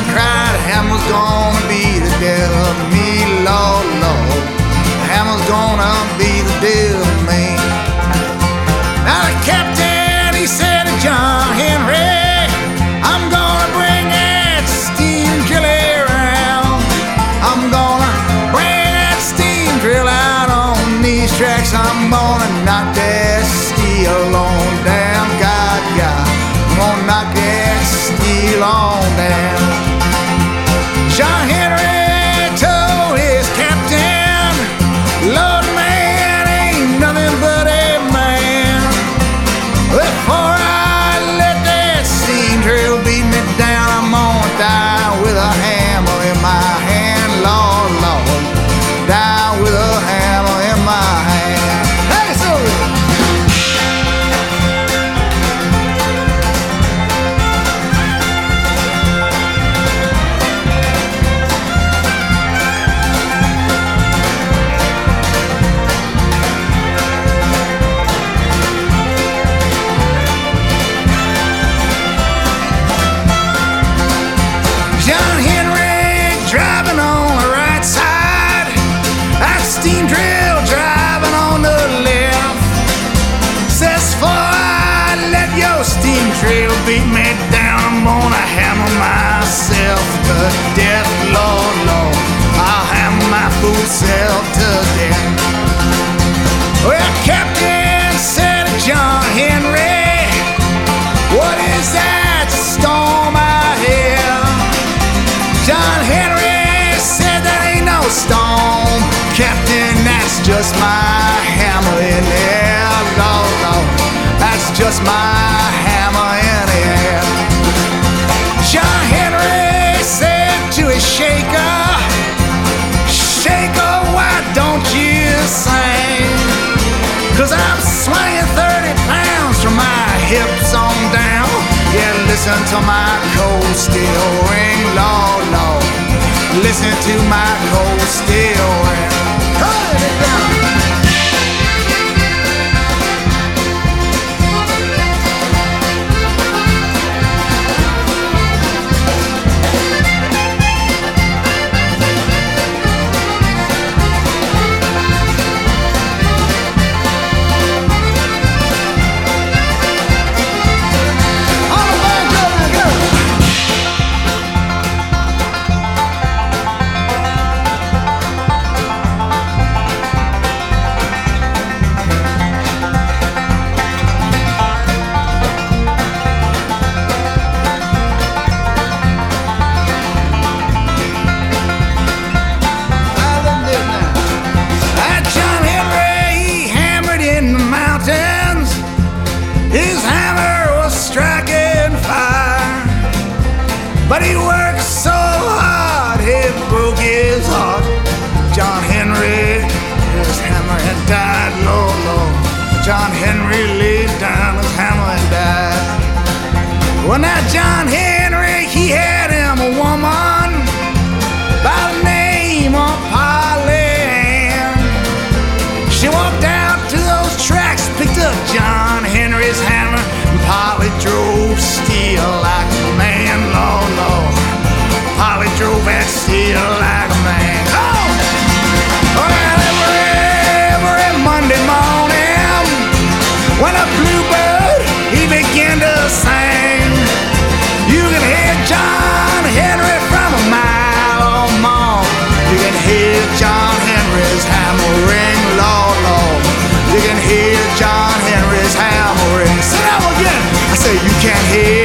cried, hammer's gonna be the death of me, Lord, Lord. Hammer's gonna be the death of me. Now the captain, he said to John Henry, I'm gonna bring that steam drill around. I'm gonna bring that steam drill out on these tracks. I'm gonna knock that steel on down. God, God, I'm gonna knock that steel on down. John Henry told his captain, Lord, man ain't nothing but a man. Before I let that steam drill beat me down, I'm gonna die with a hammer in my hand, Lord, Lord. Die with a hammer in my hand. Hey, Sylvia! John Henry driving on the right side, that steam drill driving on the left. Says, before I let your steam drill beat me down, I'm gonna hammer myself to death, Lord, Lord. I'll hammer my fool self to death. Well, Captain said to John Henry, what is that storm I hear? John Henry said that ain't no storm, Captain, that's just my hammer in the air, Lord, Lord. That's just my hammer in the air. John Henry said to his shaker, shaker, why don't you sing? 'Cause I'm swinging 30 pounds from my hips on down. Yeah, listen to my cold steel ring, Lord, Lord. Listen to my cold steel ring. Cut it down. His hammer was striking fire, but he worked so hard it broke his heart. John Henry, his hammer had died, Lord, Lord. John Henry laid down his hammer and died. Well, now John Henry, he had him a woman by the name of Polly Ann. She walked out to those tracks, picked up John Henry's hammer, and Polly drove steel like a man, Lord, Lord. Polly drove that steel like a man. Oh! Well, every Monday morning, when a bluebird, he began to sing, you can hear John Henry from a mile or more. You can hear John Henry's hammer ring, Lord, Lord. You can hear John Henry's hammer ring. Say that again. I say you can hear